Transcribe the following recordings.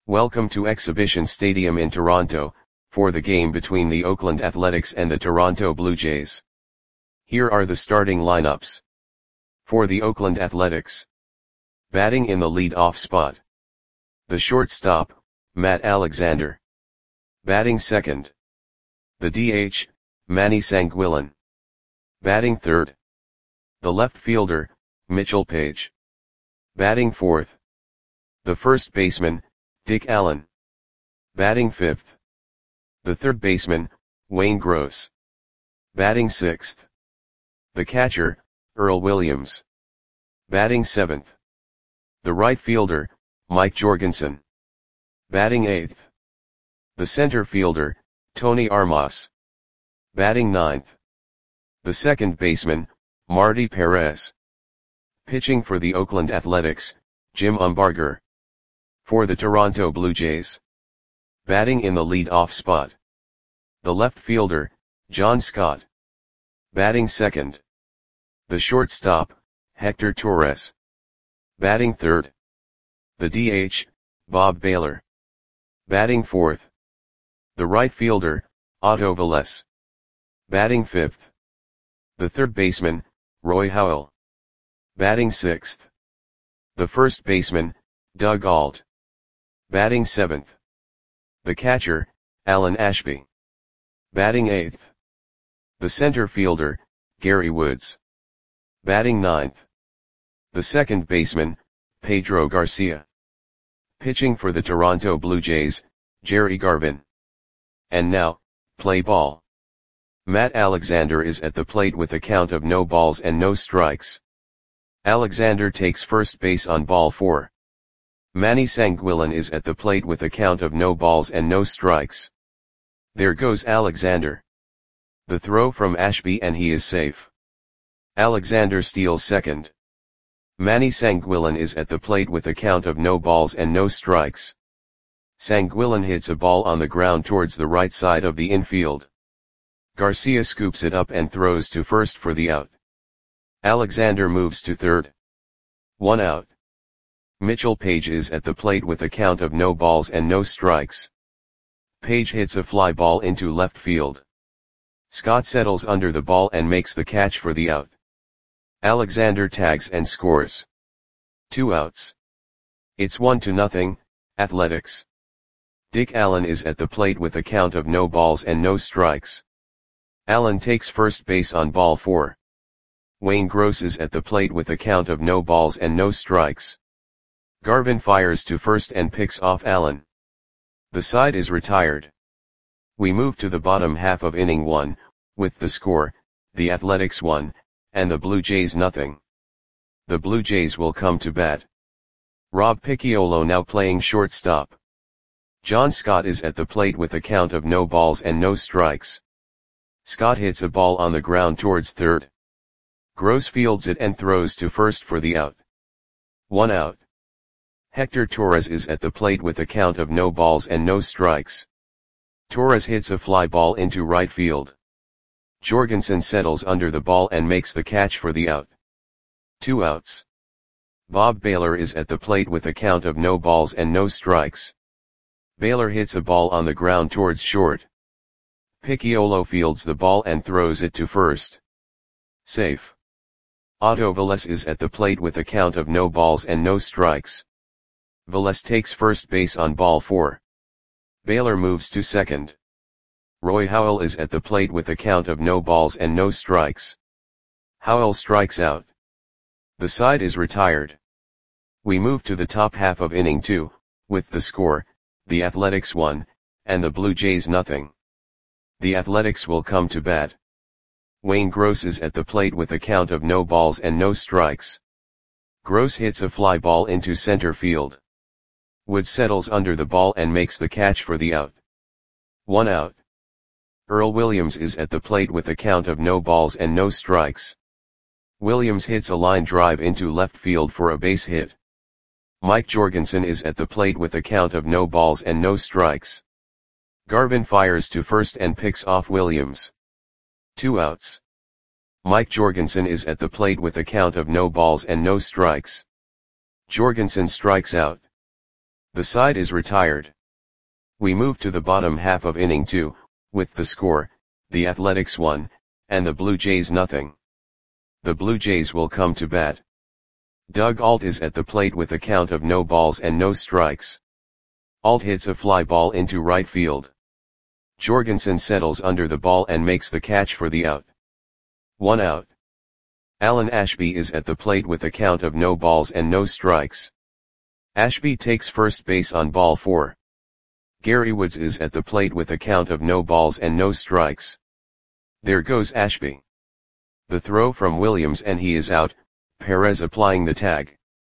Welcome to Exhibition Stadium in Toronto, for the game between the Oakland Athletics and the Toronto Blue Jays. Here are the starting lineups. For the Oakland Athletics. Batting in the lead-off spot. The shortstop, Matt Alexander. Batting second. The DH, Manny Sanguillen. Batting third. The left fielder, Mitchell Page. Batting fourth. The first baseman, Dick Allen. Batting fifth. The third baseman, Wayne Gross. Batting sixth. The catcher, Earl Williams. Batting seventh. The right fielder, Mike Jorgensen. Batting eighth. The center fielder, Tony Armas. Batting ninth. The second baseman, Marty Perez. Pitching for the Oakland Athletics, Jim Umbarger. For the Toronto Blue Jays. Batting in the lead-off spot. The left fielder, John Scott. Batting second. The shortstop, Hector Torres. Batting third. The DH, Bob Baylor. Batting fourth. The right fielder, Otto Velez. Batting fifth. The third baseman, Roy Howell. Batting sixth. The first baseman, Doug Ault. Batting seventh. The catcher, Alan Ashby. Batting eighth. The center fielder, Gary Woods. Batting ninth. The second baseman, Pedro Garcia. Pitching for the Toronto Blue Jays, Jerry Garvin. And now, play ball. Matt Alexander is at the plate with a count of no balls and no strikes. Alexander takes first base on ball 4. Manny Sanguillen is at the plate with a count of no balls and no strikes. There goes Alexander. The throw from Ashby and he is safe. Alexander steals second. Manny Sanguillen is at the plate with a count of no balls and no strikes. Sanguillen hits a ball on the ground towards the right side of the infield. Garcia scoops it up and throws to first for the out. Alexander moves to third. 1 out. Mitchell Page is at the plate with a count of no balls and no strikes. Page hits a fly ball into left field. Scott settles under the ball and makes the catch for the out. Alexander tags and scores. 2 outs. It's 1-0, Athletics. Dick Allen is at the plate with a count of no balls and no strikes. Allen takes first base on ball 4. Wayne Gross is at the plate with a count of no balls and no strikes. Garvin fires to first and picks off Allen. The side is retired. We move to the bottom half of inning 1, with the score, the Athletics 1, and the Blue Jays 0. The Blue Jays will come to bat. Rob Picciolo now playing shortstop. John Scott is at the plate with a count of no balls and no strikes. Scott hits a ball on the ground towards third. Gross fields it and throws to first for the out. 1 out. Hector Torres is at the plate with a count of no balls and no strikes. Torres hits a fly ball into right field. Jorgensen settles under the ball and makes the catch for the out. 2 outs. Bob Baylor is at the plate with a count of no balls and no strikes. Baylor hits a ball on the ground towards short. Picciolo fields the ball and throws it to first. Safe. Otto Velez is at the plate with a count of no balls and no strikes. Velez takes first base on ball 4. Baylor moves to second. Roy Howell is at the plate with a count of no balls and no strikes. Howell strikes out. The side is retired. We move to the top half of inning 2, with the score, the Athletics 1, and the Blue Jays 0. The Athletics will come to bat. Wayne Gross is at the plate with a count of no balls and no strikes. Gross hits a fly ball into center field. Wood settles under the ball and makes the catch for the out. 1 out. Earl Williams is at the plate with a count of no balls and no strikes. Williams hits a line drive into left field for a base hit. Mike Jorgensen is at the plate with a count of no balls and no strikes. Garvin fires to first and picks off Williams. 2 outs. Mike Jorgensen is at the plate with a count of no balls and no strikes. Jorgensen strikes out. The side is retired. We move to the bottom half of inning 2, with the score, the Athletics 1, and the Blue Jays nothing. The Blue Jays will come to bat. Doug Ault is at the plate with a count of no balls and no strikes. Ault hits a fly ball into right field. Jorgensen settles under the ball and makes the catch for the out. 1 out. Alan Ashby is at the plate with a count of no balls and no strikes. Ashby takes first base on ball 4. Gary Woods is at the plate with a count of no balls and no strikes. There goes Ashby. The throw from Williams and he is out, Perez applying the tag.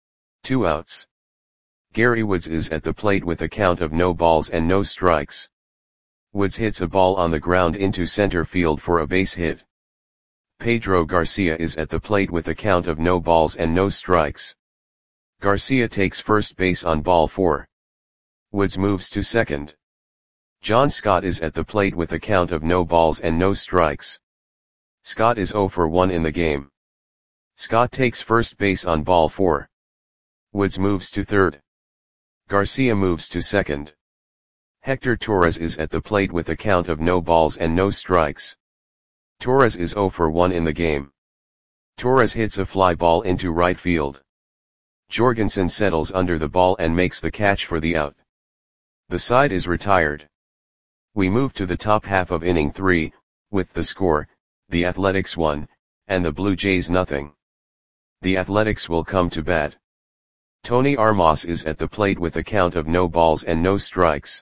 2 outs. Gary Woods is at the plate with a count of no balls and no strikes. Woods hits a ball on the ground into center field for a base hit. Pedro Garcia is at the plate with a count of no balls and no strikes. Garcia takes first base on ball 4. Woods moves to second. John Scott is at the plate with a count of no balls and no strikes. Scott is 0 for 1 in the game. Scott takes first base on ball 4. Woods moves to third. Garcia moves to second. Hector Torres is at the plate with a count of no balls and no strikes. Torres is 0 for 1 in the game. Torres hits a fly ball into right field. Jorgensen settles under the ball and makes the catch for the out. The side is retired. We move to the top half of inning 3, with the score, the Athletics 1, and the Blue Jays nothing. The Athletics will come to bat. Tony Armas is at the plate with a count of no balls and no strikes.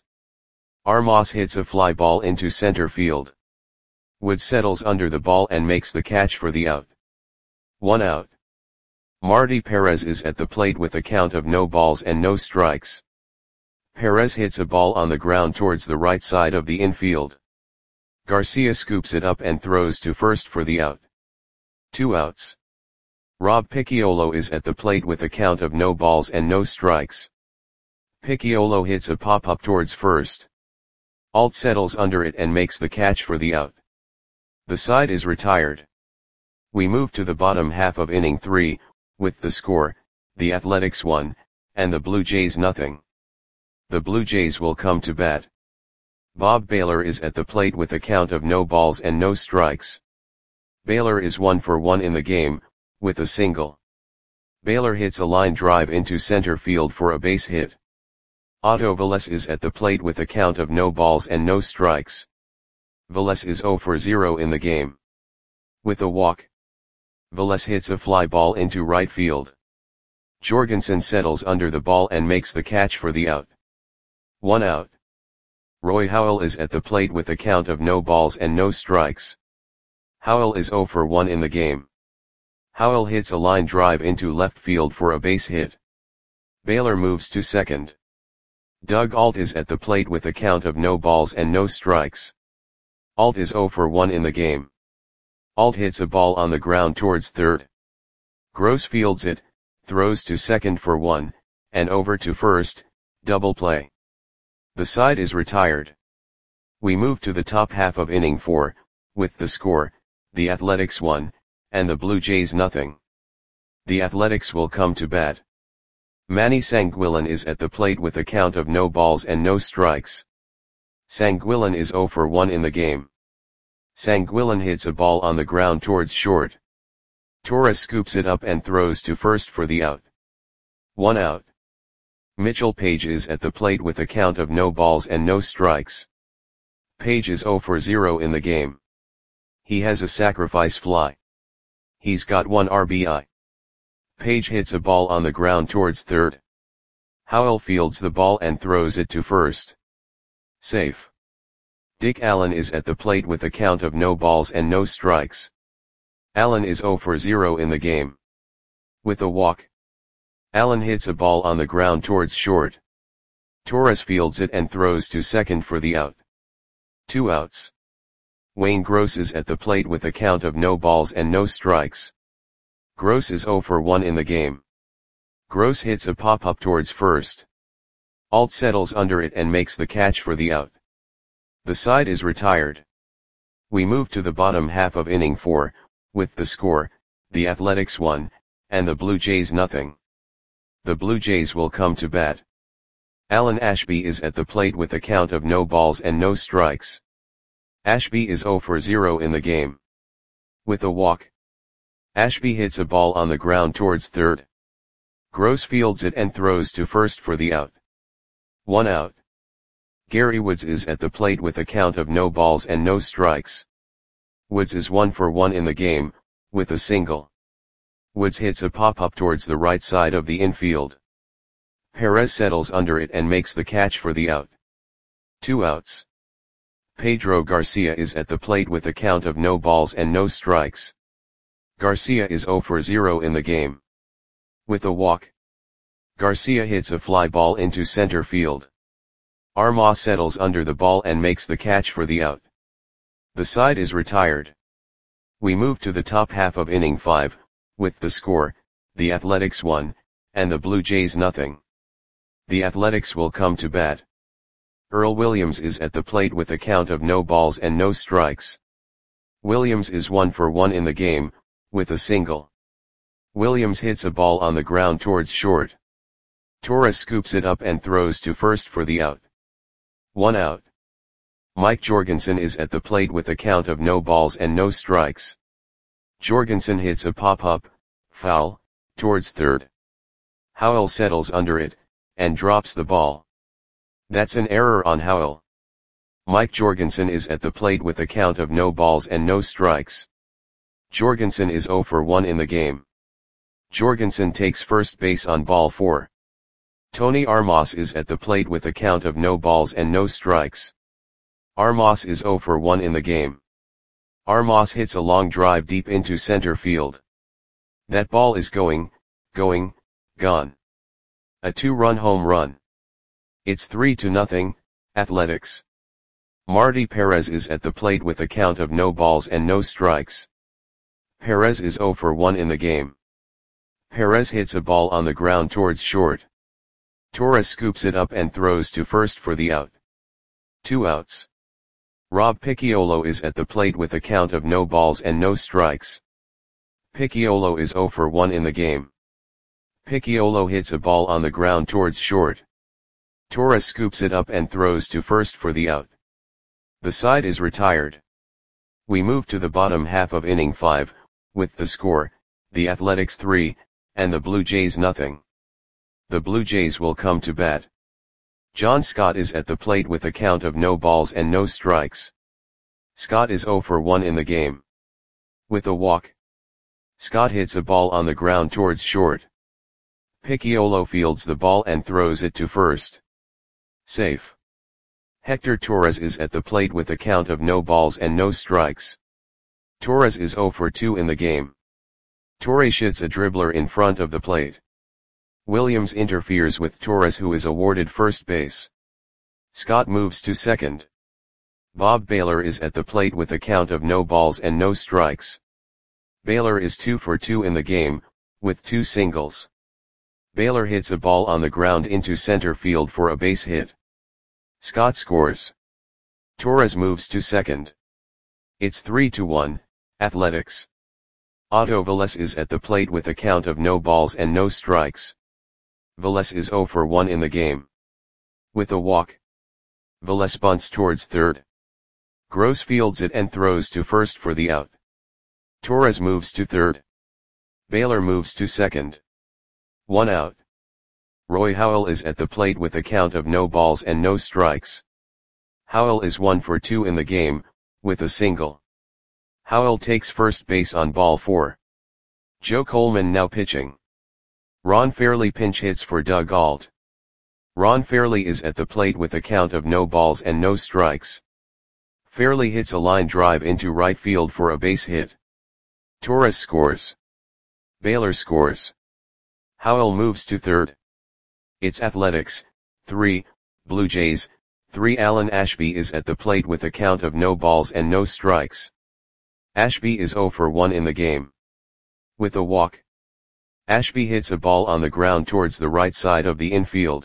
Armas hits a fly ball into center field. Woods settles under the ball and makes the catch for the out. 1 out. Marty Perez is at the plate with a count of no balls and no strikes. Perez hits a ball on the ground towards the right side of the infield. Garcia scoops it up and throws to first for the out. 2 outs. Rob Picciolo is at the plate with a count of no balls and no strikes. Picciolo hits a pop-up towards first. Ault settles under it and makes the catch for the out. The side is retired. We move to the bottom half of inning 3, with the score, the Athletics 1, and the Blue Jays nothing. The Blue Jays will come to bat. Bob Baylor is at the plate with a count of no balls and no strikes. Baylor is 1 for 1 in the game, with a single. Baylor hits a line drive into center field for a base hit. Otto Velez is at the plate with a count of no balls and no strikes. Velez is 0 for 0 in the game. With a walk. Velez hits a fly ball into right field. Jorgensen settles under the ball and makes the catch for the out. 1 out. Roy Howell is at the plate with a count of no balls and no strikes. Howell is 0 for 1 in the game. Howell hits a line drive into left field for a base hit. Baylor moves to second. Doug Ault is at the plate with a count of no balls and no strikes. Ault is 0 for 1 in the game. Ault hits a ball on the ground towards third. Gross fields it, throws to second for 1, and over to first, double play. The side is retired. We move to the top half of inning 4, with the score, the Athletics 1, and the Blue Jays nothing. The Athletics will come to bat. Manny Sanguillen is at the plate with a count of no balls and no strikes. Sanguillen is 0 for 1 in the game. Sanguillen hits a ball on the ground towards short. Torres scoops it up and throws to first for the out. 1 out. Mitchell Page is at the plate with a count of no balls and no strikes. Page is 0 for 0 in the game. He has a sacrifice fly. He's got 1 RBI. Page hits a ball on the ground towards third. Howell fields the ball and throws it to first. Safe. Dick Allen is at the plate with a count of no balls and no strikes. Allen is 0 for 0 in the game. With a walk. Allen hits a ball on the ground towards short. Torres fields it and throws to second for the out. 2 outs. Wayne Gross is at the plate with a count of no balls and no strikes. Gross is 0 for 1 in the game. Gross hits a pop-up towards first. Ault settles under it and makes the catch for the out. The side is retired. We move to the bottom half of inning 4, with the score, the Athletics 1, and the Blue Jays nothing. The Blue Jays will come to bat. Alan Ashby is at the plate with a count of no balls and no strikes. Ashby is 0 for 0 in the game. With a walk, Ashby hits a ball on the ground towards third. Gross fields it and throws to first for the out. 1 out. Gary Woods is at the plate with a count of no balls and no strikes. Woods is 1 for 1 in the game, with a single. Woods hits a pop-up towards the right side of the infield. Perez settles under it and makes the catch for the out. 2 outs. Pedro Garcia is at the plate with a count of no balls and no strikes. Garcia is 0 for 0 in the game. With a walk, Garcia hits a fly ball into center field. Armas settles under the ball and makes the catch for the out. The side is retired. We move to the top half of inning 5, with the score, the Athletics 1, and the Blue Jays nothing. The Athletics will come to bat. Earl Williams is at the plate with a count of no balls and no strikes. Williams is 1 for 1 in the game, with a single. Williams hits a ball on the ground towards short. Torres scoops it up and throws to first for the out. 1 out. Mike Jorgensen is at the plate with a count of no balls and no strikes. Jorgensen hits a pop-up, foul, towards third. Howell settles under it, and drops the ball. That's an error on Howell. Mike Jorgensen is at the plate with a count of no balls and no strikes. Jorgensen is 0 for 1 in the game. Jorgensen takes first base on ball 4. Tony Armas is at the plate with a count of no balls and no strikes. Armas is 0 for 1 in the game. Armas hits a long drive deep into center field. That ball is gone. A 2-run home run. It's 3-0, Athletics. Marty Perez is at the plate with a count of no balls and no strikes. Perez is 0 for 1 in the game. Perez hits a ball on the ground towards short. Torres scoops it up and throws to first for the out. 2 outs. Rob Picciolo is at the plate with a count of no balls and no strikes. Picciolo is 0 for 1 in the game. Picciolo hits a ball on the ground towards short. Torres scoops it up and throws to first for the out. The side is retired. We move to the bottom half of inning 5, with the score, the Athletics 3, and the Blue Jays nothing. The Blue Jays will come to bat. John Scott is at the plate with a count of no balls and no strikes. Scott is 0 for 1 in the game. With a walk, Scott hits a ball on the ground towards short. Picciolo fields the ball and throws it to first. Safe. Hector Torres is at the plate with a count of no balls and no strikes. Torres is 0 for 2 in the game. Torres hits a dribbler in front of the plate. Williams interferes with Torres, who is awarded first base. Scott moves to second. Bob Baylor is at the plate with a count of no balls and no strikes. Baylor is 2 for 2 in the game, with 2 singles. Baylor hits a ball on the ground into center field for a base hit. Scott scores. Torres moves to second. It's 3-1, Athletics. Otto Velez is at the plate with a count of no balls and no strikes. Velez is 0 for 1 in the game. With a walk, Velez bunts towards third. Gross fields it and throws to first for the out. Torres moves to third. Baylor moves to second. 1 out. Roy Howell is at the plate with a count of no balls and no strikes. Howell is 1 for 2 in the game, with a single. Howell takes first base on ball 4. Joe Coleman now pitching. Ron Fairly pinch hits for Doug Ault. Ron Fairly is at the plate with a count of no balls and no strikes. Fairly hits a line drive into right field for a base hit. Torres scores. Baylor scores. Howell moves to third. It's Athletics, 3, Blue Jays, 3. Alan Ashby is at the plate with a count of no balls and no strikes. Ashby is 0 for 1 in the game. With a walk, Ashby hits a ball on the ground towards the right side of the infield.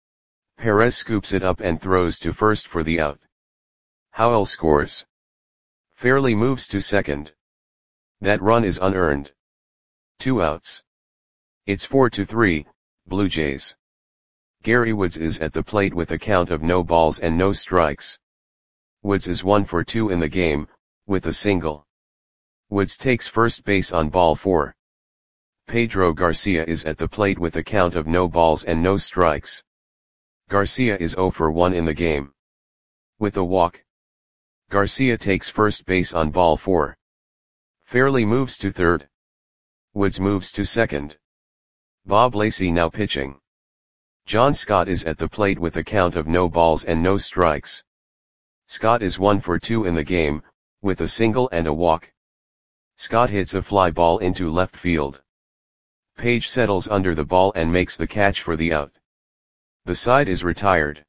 Perez scoops it up and throws to first for the out. Howell scores. Fairly moves to second. That run is unearned. 2 outs. It's 4-3, Blue Jays. Gary Woods is at the plate with a count of no balls and no strikes. Woods is 1 for 2 in the game, with a single. Woods takes first base on ball 4. Pedro Garcia is at the plate with a count of no balls and no strikes. Garcia is 0 for 1 in the game. With a walk. Garcia takes first base on ball 4. Fairley moves to third. Woods moves to second. Bob Lacey now pitching. John Scott is at the plate with a count of no balls and no strikes. Scott is 1 for 2 in the game, with a single and a walk. Scott hits a fly ball into left field. Page settles under the ball and makes the catch for the out. The side is retired.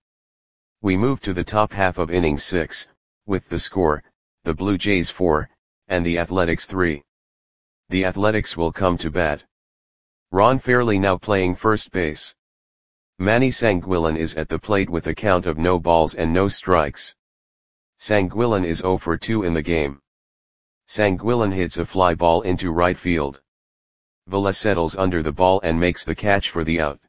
We move to the top half of inning 6, with the score, the Blue Jays 4, and the Athletics 3. The Athletics will come to bat. Ron Fairley now playing first base. Manny Sanguillen is at the plate with a count of no balls and no strikes. Sanguillen is 0 for 2 in the game. Sanguillen hits a fly ball into right field. Velez settles under the ball and makes the catch for the out.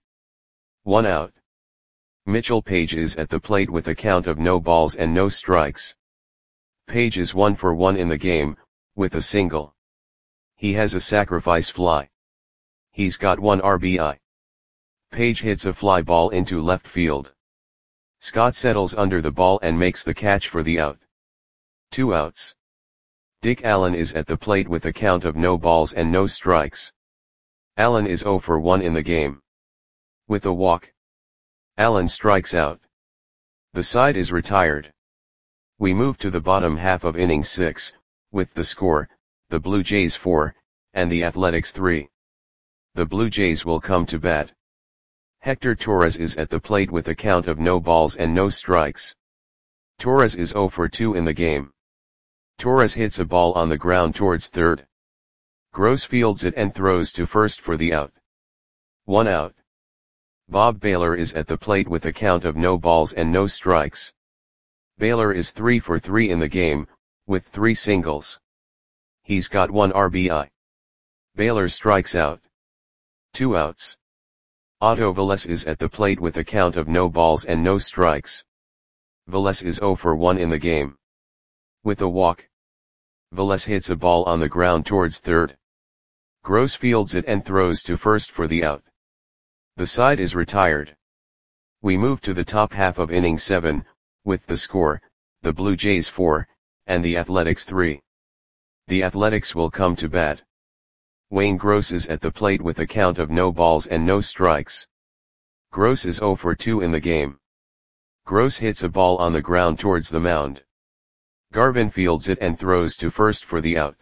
1 out. Mitchell Page is at the plate with a count of no balls and no strikes. Page is 1 for 1 in the game, with a single. He has a sacrifice fly. He's got 1 RBI. Page hits a fly ball into left field. Scott settles under the ball and makes the catch for the out. 2 outs. Dick Allen is at the plate with a count of no balls and no strikes. Allen is 0 for 1 in the game. With a walk. Allen strikes out. The side is retired. We move to the bottom half of inning 6, with the score, the Blue Jays 4, and the Athletics 3. The Blue Jays will come to bat. Hector Torres is at the plate with a count of no balls and no strikes. Torres is 0 for 2 in the game. Torres hits a ball on the ground towards third. Gross fields it and throws to first for the out. 1 out. Bob Baylor is at the plate with a count of no balls and no strikes. Baylor is 3 for 3 in the game, with 3 singles. He's got 1 RBI. Baylor strikes out. 2 outs. Otto Velez is at the plate with a count of no balls and no strikes. Velez is 0 for 1 in the game. With a walk. Velez hits a ball on the ground towards third. Gross fields it and throws to first for the out. The side is retired. We move to the top half of inning 7, with the score, the Blue Jays 4, and the Athletics 3. The Athletics will come to bat. Wayne Gross is at the plate with a count of no balls and no strikes. Gross is 0 for 2 in the game. Gross hits a ball on the ground towards the mound. Garvin fields it and throws to first for the out.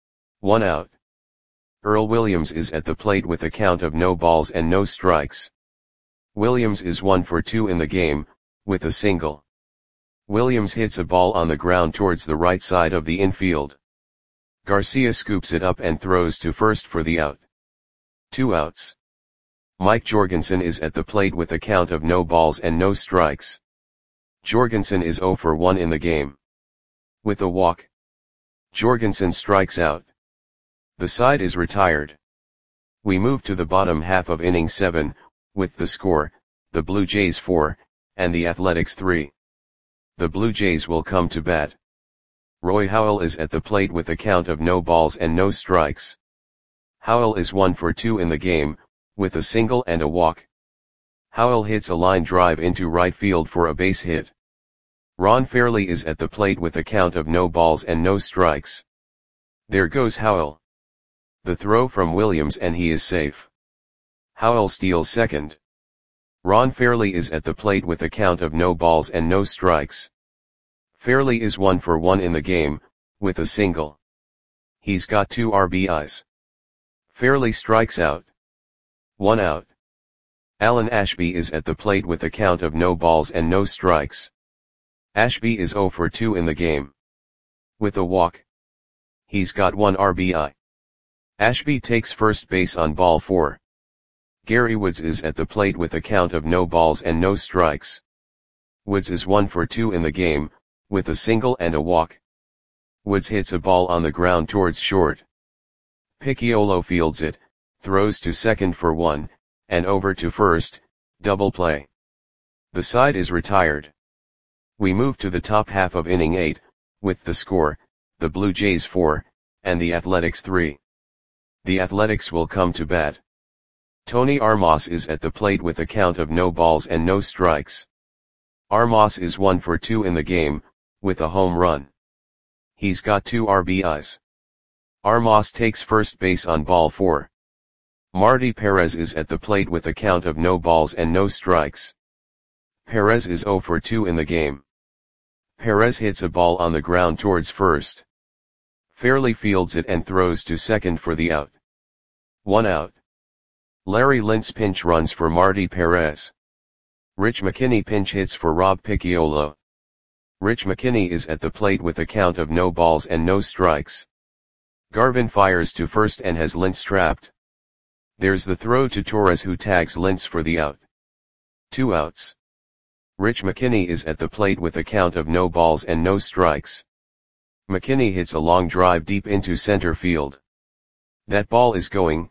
1 out. Earl Williams is at the plate with a count of no balls and no strikes. Williams is 1 for 2 in the game, with a single. Williams hits a ball on the ground towards the right side of the infield. Garcia scoops it up and throws to first for the out. 2 outs. Mike Jorgensen is at the plate with a count of no balls and no strikes. Jorgensen is 0 for 1 in the game. With a walk. Jorgensen strikes out. The side is retired. We move to the bottom half of inning 7, with the score, the Blue Jays 4, and the Athletics 3. The Blue Jays will come to bat. Roy Howell is at the plate with a count of no balls and no strikes. Howell is 1 for 2 in the game, with a single and a walk. Howell hits a line drive into right field for a base hit. Ron Fairley is at the plate with a count of no balls and no strikes. There goes Howell. The throw from Williams and he is safe. Howell steals second. Ron Fairley is at the plate with a count of no balls and no strikes. Fairley is 1 for 1 in the game, with a single. He's got 2 RBIs. Fairley strikes out. 1 out. Alan Ashby is at the plate with a count of no balls and no strikes. Ashby is 0 for 2 in the game. With a walk. He's got 1 RBI. Ashby takes first base on ball 4. Gary Woods is at the plate with a count of no balls and no strikes. Woods is 1 for 2 in the game, with a single and a walk. Woods hits a ball on the ground towards short. Picciolo fields it, throws to second for 1, and over to first, Double play. The side is retired. We move to the top half of inning 8, with the score, the Blue Jays 4, and the Athletics 3. The Athletics will come to bat. Tony Armas is at the plate with a count of no balls and no strikes. Armas is 1 for 2 in the game, with a home run. He's got 2 RBIs. Armas takes first base on ball 4. Marty Perez is at the plate with a count of no balls and no strikes. Perez is 0 for 2 in the game. Perez hits a ball on the ground towards first. Fairly fields it and throws to second for the out. 1 out. Larry Lintz pinch runs for Marty Perez. Rich McKinney pinch hits for Rob Picciolo. Rich McKinney is at the plate with a count of no balls and no strikes. Garvin fires to first and has Lintz trapped. There's the throw to Torres, who tags Lintz for the out. 2 outs. Rich McKinney is at the plate with a count of no balls and no strikes. McKinney hits a long drive deep into center field. That ball is gone.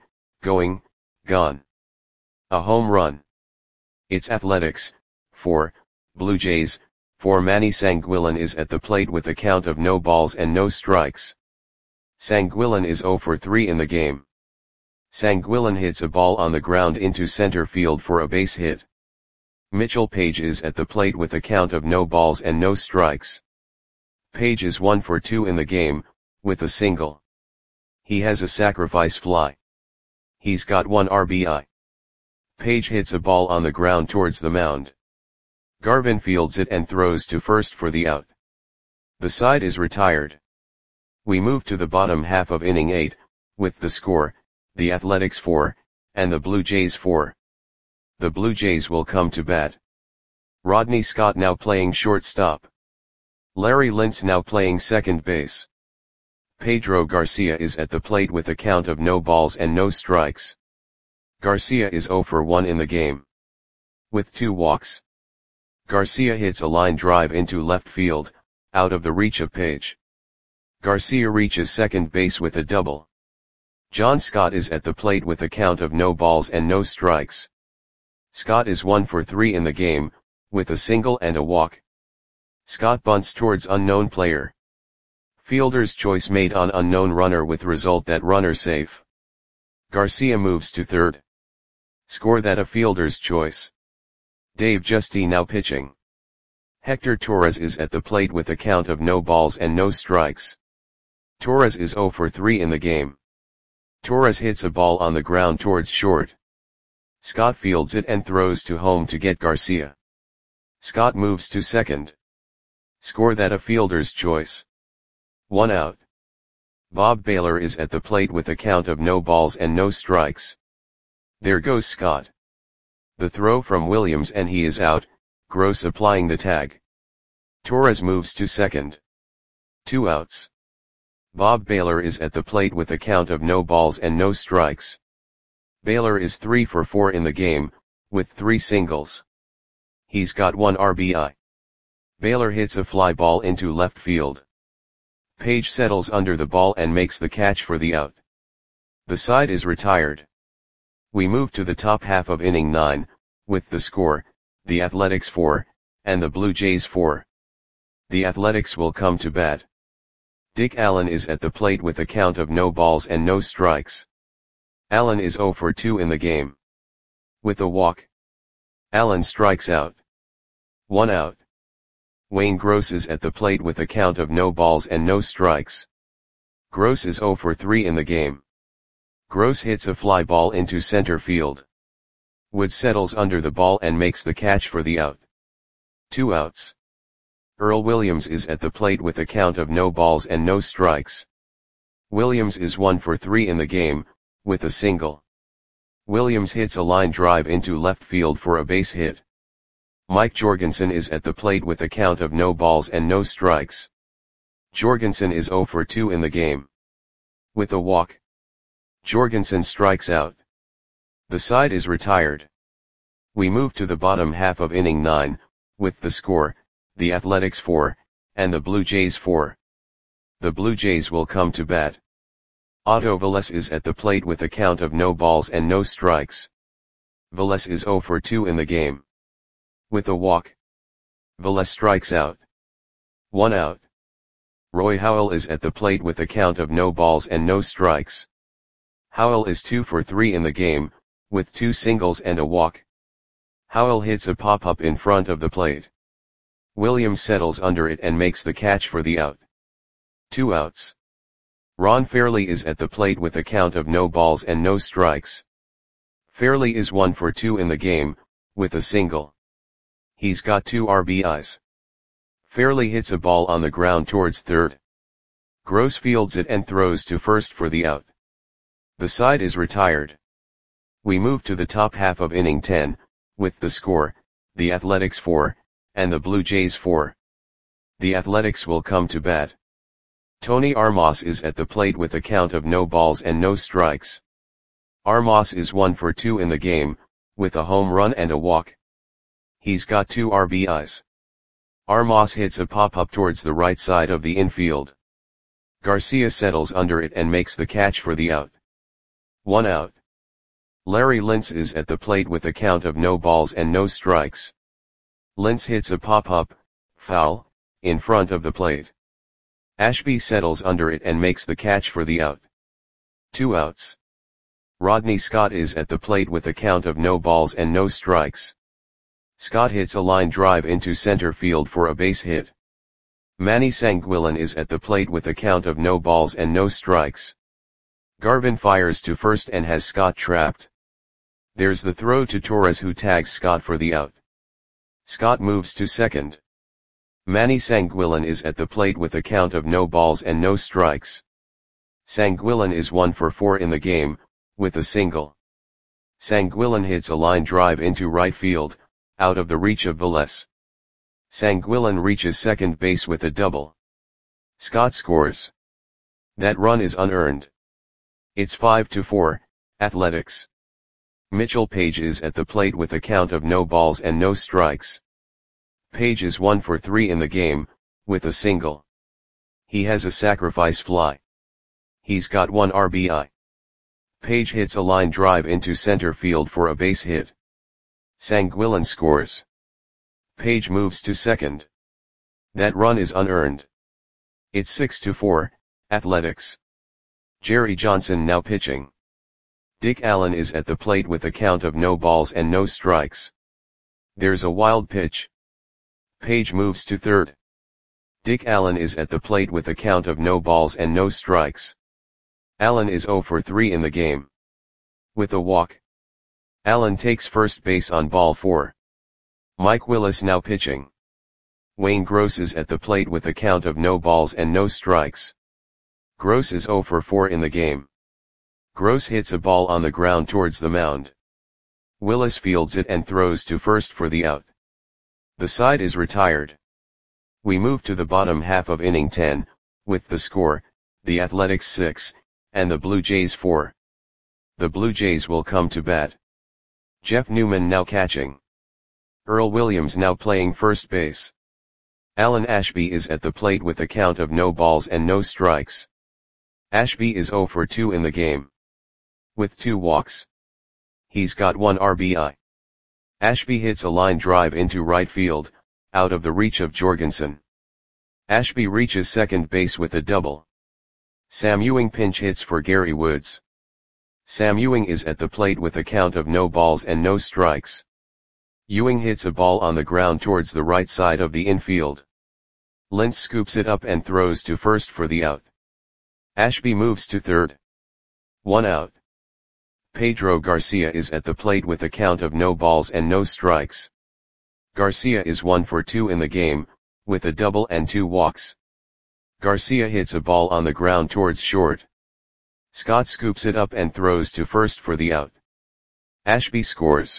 A home run. It's Athletics 4, Blue Jays 4. Manny Sanguillen is at the plate with a count of no balls and no strikes. Sanguillen is 0 for 3 in the game. Sanguillen hits a ball on the ground into center field for a base hit. Mitchell Page is at the plate with a count of no balls and no strikes. Page is 1 for 2 in the game, with a single. He has a sacrifice fly. He's got 1 RBI. Page hits a ball on the ground towards the mound. Garvin fields it and throws to first for the out. The side is retired. We move to the bottom half of inning 8, with the score, the Athletics 4, and the Blue Jays 4. The Blue Jays will come to bat. Rodney Scott now playing shortstop. Larry Lintz now playing second base. Pedro Garcia is at the plate with a count of no balls and no strikes. Garcia is 0 for 1 in the game. With 2 walks. Garcia hits a line drive into left field, out of the reach of Page. Garcia reaches second base with a double. John Scott is at the plate with a count of no balls and no strikes. Scott is 1 for 3 in the game, with a single and a walk. Scott bunts towards unknown player. Fielder's choice made on unknown runner with result that runner safe. Garcia moves to third. Score that a fielder's choice. Dave Justy now pitching. Hector Torres is at the plate with a count of no balls and no strikes. Torres is 0 for 3 in the game. Torres hits a ball on the ground towards short. Scott fields it and throws to home to get Garcia. Scott moves to second. Score that a fielder's choice. 1 out. Bob Baylor is at the plate with a count of no balls and no strikes. There goes Scott. The throw from Williams and he is out, Gross applying the tag. Torres moves to second. 2 outs. Bob Baylor is at the plate with a count of no balls and no strikes. Baylor is 3 for 4 in the game, with 3 singles. He's got 1 RBI. Baylor hits a fly ball into left field. Page settles under the ball and makes the catch for the out. The side is retired. We move to the top half of inning 9, with the score, the Athletics 4, and the Blue Jays 4. The Athletics will come to bat. Dick Allen is at the plate with a count of no balls and no strikes. Allen is 0 for 2 in the game. With a walk. Allen strikes out. 1 out. Wayne Gross is at the plate with a count of no balls and no strikes. Gross is 0 for 3 in the game. Gross hits a fly ball into center field. Wood settles under the ball and makes the catch for the out. 2 outs. Earl Williams is at the plate with a count of no balls and no strikes. Williams is 1 for 3 in the game, with a single. Williams hits a line drive into left field for a base hit. Mike Jorgensen is at the plate with a count of no balls and no strikes. Jorgensen is 0 for 2 in the game. With a walk. Jorgensen strikes out. The side is retired. We move to the bottom half of inning 9, with the score, the Athletics 4, and the Blue Jays 4. The Blue Jays will come to bat. Otto Velez is at the plate with a count of no balls and no strikes. Velez is 0 for 2 in the game. With a walk, Velez strikes out. 1 out. Roy Howell is at the plate with a count of no balls and no strikes. Howell is 2 for 3 in the game, with 2 singles and a walk. Howell hits a pop-up in front of the plate. Williams settles under it and makes the catch for the out. 2 outs. Ron Fairly is at the plate with a count of no balls and no strikes. Fairly is 1 for 2 in the game, with a single. He's got 2 RBIs. Fairly hits a ball on the ground towards third. Gross fields it and throws to first for the out. The side is retired. We move to the top half of inning 10, with the score, the Athletics 4, and the Blue Jays 4. The Athletics will come to bat. Tony Armas is at the plate with a count of no balls and no strikes. Armas is 1 for 2 in the game, with a home run and a walk. He's got 2 RBIs. Armas hits a pop-up towards the right side of the infield. Garcia settles under it and makes the catch for the out. 1 out. Larry Lintz is at the plate with a count of no balls and no strikes. Lintz hits a pop-up, foul, in front of the plate. Ashby settles under it and makes the catch for the out. 2 outs. Rodney Scott is at the plate with a count of no balls and no strikes. Scott hits a line drive into center field for a base hit. Manny Sanguillen is at the plate with a count of no balls and no strikes. Garvin fires to first and has Scott trapped. There's the throw to Torres, who tags Scott for the out. Scott moves to second. Manny Sanguillen is at the plate with a count of no balls and no strikes. Sanguillen is 1 for 4 in the game, with a single. Sanguillen hits a line drive into right field, out of the reach of Velez. Sanguillen reaches second base with a double. Scott scores. That run is unearned. It's 5-4, Athletics. Mitchell Page is at the plate with a count of no balls and no strikes. Page is 1 for 3 in the game, with a single. He has a sacrifice fly. He's got 1 RBI. Page hits a line drive into center field for a base hit. Sanguillen scores. Page moves to second. That run is unearned. It's 6-4, Athletics. Jerry Johnson now pitching. Dick Allen is at the plate with a count of no balls and no strikes. There's a wild pitch. Page moves to third. Dick Allen is at the plate with a count of no balls and no strikes. Allen is 0 for 3 in the game. With a walk, Allen takes first base on ball 4. Mike Willis now pitching. Wayne Gross is at the plate with a count of no balls and no strikes. Gross is 0 for 4 in the game. Gross hits a ball on the ground towards the mound. Willis fields it and throws to first for the out. The side is retired. We move to the bottom half of inning 10, with the score, the Athletics 6, and the Blue Jays 4. The Blue Jays will come to bat. Jeff Newman now catching. Earl Williams now playing first base. Alan Ashby is at the plate with a count of no balls and no strikes. Ashby is 0 for 2 in the game. With 2 walks. He's got 1 RBI. Ashby hits a line drive into right field, out of the reach of Jorgensen. Ashby reaches second base with a double. Sam Ewing pinch hits for Gary Woods. Sam Ewing is at the plate with a count of no balls and no strikes. Ewing hits a ball on the ground towards the right side of the infield. Lentz scoops it up and throws to first for the out. Ashby moves to third. 1 out. Pedro Garcia is at the plate with a count of no balls and no strikes. Garcia is 1 for 2 in the game, with a double and 2 walks. Garcia hits a ball on the ground towards short. Scott scoops it up and throws to first for the out. Ashby scores.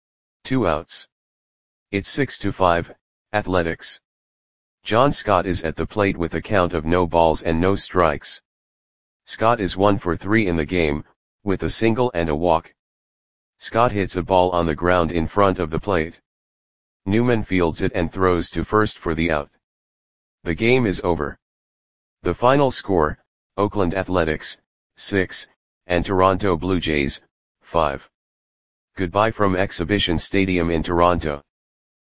2 outs. It's 6-5, Athletics. John Scott is at the plate with a count of no balls and no strikes. Scott is 1 for 3 in the game, with a single and a walk. Scott hits a ball on the ground in front of the plate. Newman fields it and throws to first for the out. The game is over. The final score, Oakland Athletics, 6, and Toronto Blue Jays, 5. Goodbye from Exhibition Stadium in Toronto.